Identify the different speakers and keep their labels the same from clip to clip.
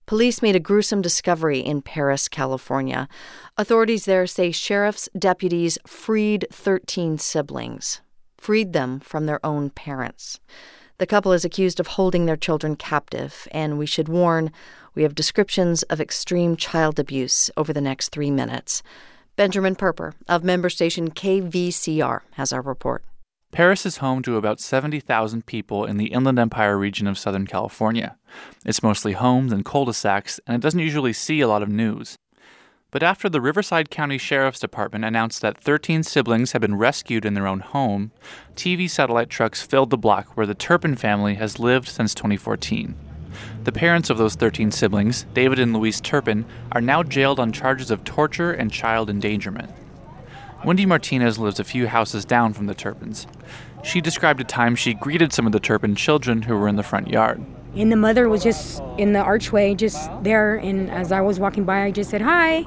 Speaker 1: Police made a gruesome discovery in Paris, California. Authorities there say sheriff's deputies freed 13 siblings, freed them from their own parents. The couple is accused of holding their children captive, and we should warn, we have descriptions of extreme child abuse over the next 3 minutes. Benjamin Perper of member station KVCR has our report.
Speaker 2: Paris is home to about 70,000 people in the Inland Empire region of Southern California. It's mostly homes and cul-de-sacs, and it doesn't usually see a lot of news. But after the Riverside County Sheriff's Department announced that 13 siblings had been rescued in their own home, TV satellite trucks filled the block where the Turpin family has lived since 2014. The parents of those 13 siblings, David and Louise Turpin, are now jailed on charges of torture and child endangerment. Wendy Martinez lives a few houses down from the Turpins. She described a time she greeted some of the Turpin children who were in the front yard.
Speaker 3: And the mother was just in the archway, just there, and as I was walking by, I just said, hi.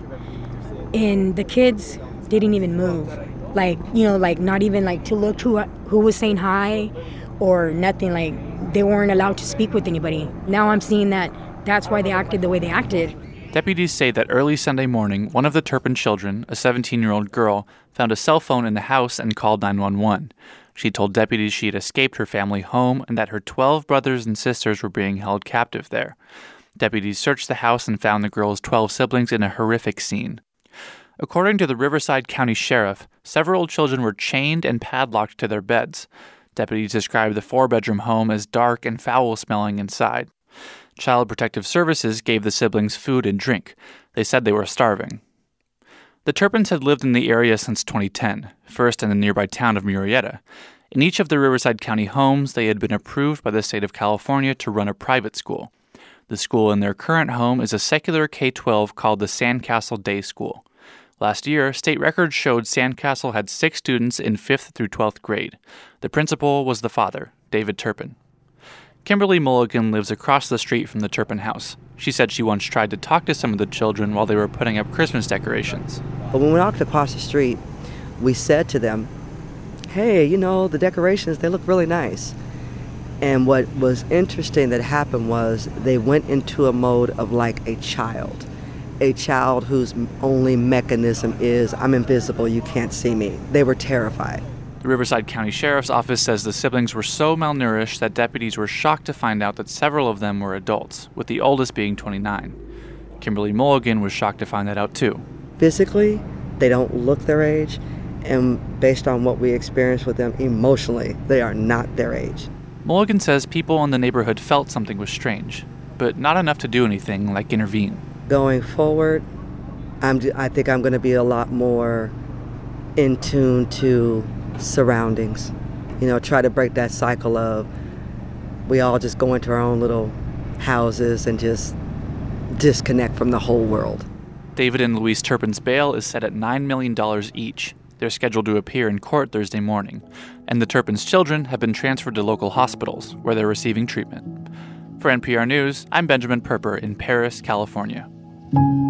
Speaker 3: And the kids didn't even move. Like, not even like to look who was saying hi or nothing. Like, they weren't allowed to speak with anybody. Now I'm seeing that that's why they acted the way they acted.
Speaker 2: Deputies say that early Sunday morning, one of the Turpin children, a 17-year-old girl, found a cell phone in the house and called 911. She told deputies she had escaped her family home and that her 12 brothers and sisters were being held captive there. Deputies searched the house and found the girl's 12 siblings in a horrific scene. According to the Riverside County Sheriff, several children were chained and padlocked to their beds. Deputies described the 4-bedroom home as dark and foul-smelling inside. Child Protective Services gave the siblings food and drink. They said they were starving. The Turpins had lived in the area since 2010, first in the nearby town of Murrieta. In each of the Riverside County homes, they had been approved by the state of California to run a private school. The school in their current home is a secular K-12 called the Sandcastle Day School. Last year, state records showed Sandcastle had 6 students in 5th through 12th grade. The principal was the father, David Turpin. Kimberly Mulligan lives across the street from the Turpin house. She said she once tried to talk to some of the children while they were putting up Christmas decorations.
Speaker 4: But when we walked across the street, we said to them, hey, the decorations, they look really nice. And what was interesting that happened was they went into a mode of like a child whose only mechanism is, I'm invisible, you can't see me. They were terrified.
Speaker 2: The Riverside County Sheriff's Office says the siblings were so malnourished that deputies were shocked to find out that several of them were adults, with the oldest being 29. Kimberly Mulligan was shocked to find that out too.
Speaker 4: Physically, they don't look their age, and based on what we experienced with them emotionally, they are not their age.
Speaker 2: Mulligan says people in the neighborhood felt something was strange, but not enough to do anything like intervene.
Speaker 4: Going forward, I think I'm going to be a lot more in tune to surroundings. Try to break that cycle of we all just go into our own little houses and just disconnect from the whole world.
Speaker 2: David and Louise Turpin's bail is set at $9 million each. They're scheduled to appear in court Thursday morning, and the Turpin's children have been transferred to local hospitals where they're receiving treatment. For NPR News, I'm Benjamin Perper in Paris, California.